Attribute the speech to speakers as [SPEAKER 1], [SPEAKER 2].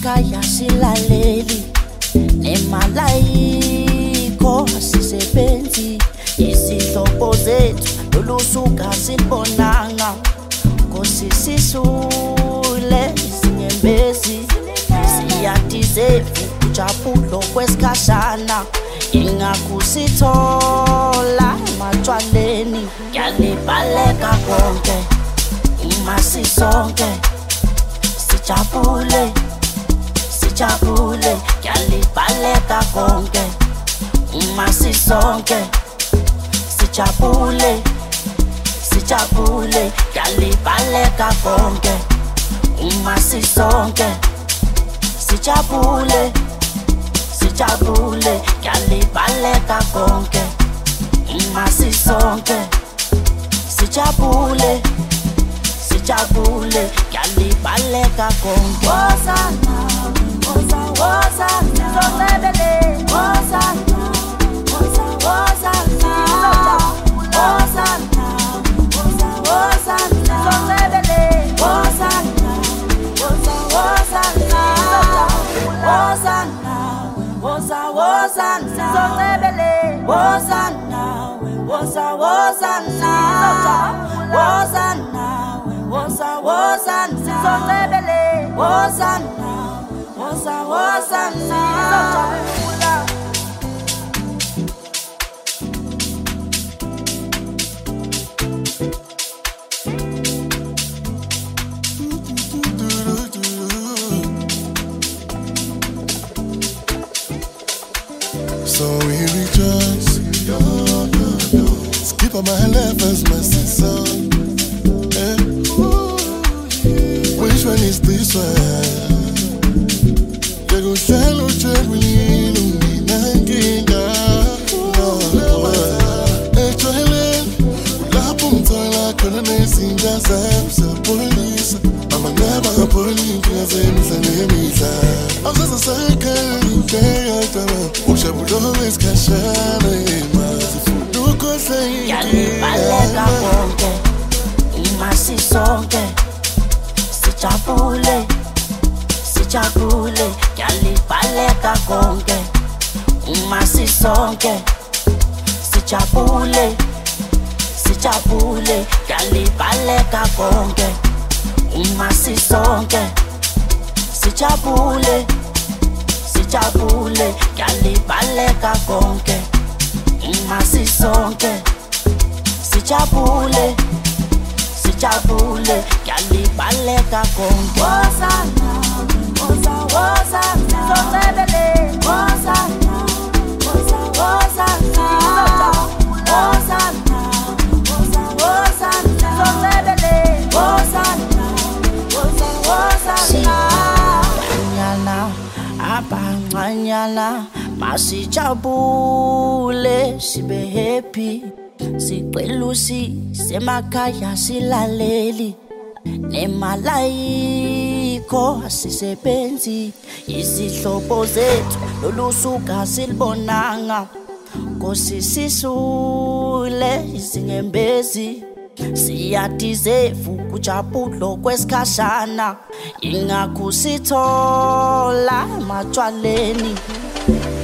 [SPEAKER 1] emakhaya silaleli nemalayiko asisebenzi izihlobo zethu lolusuka silibonanga ngosisisule izinyembezi siyadizevu ujabulo kwesikhashana ingakusithola ematshwaleni yalibaleka konke uma sisonke sijabule yalibaleka konke uma sisonke sijabule yalibaleka konke uma sisonke sijabule yalibaleka konke uma sisonke sijabule yalibaleka konke wozana sizonwebele wozana sizonwebele
[SPEAKER 2] So we rejoice. Skip on my left as my sister. Which one is this one? You go sell or check me, I'm a never police, I'm just a second day. Wish I would always cash out.
[SPEAKER 1] Yalibaleka konke uma sisonke sijabule yalibaleka konke uma sisonke sijabule yalibaleka konke uma sisonke sijabule yalibaleka konke uma sisonke sijabule yalibaleka konke wozana sizonwebele wozana sizonwebele wozana abancanyana masijabule sibe happy siqelusi semakhaya silaleli nemalayiko asisebenzi izihlobo zethu lolusuka silibonanga ngosisisule izinyembezi siyadizevu kujabulo kwesikhashana ingakusithola ematshwaleni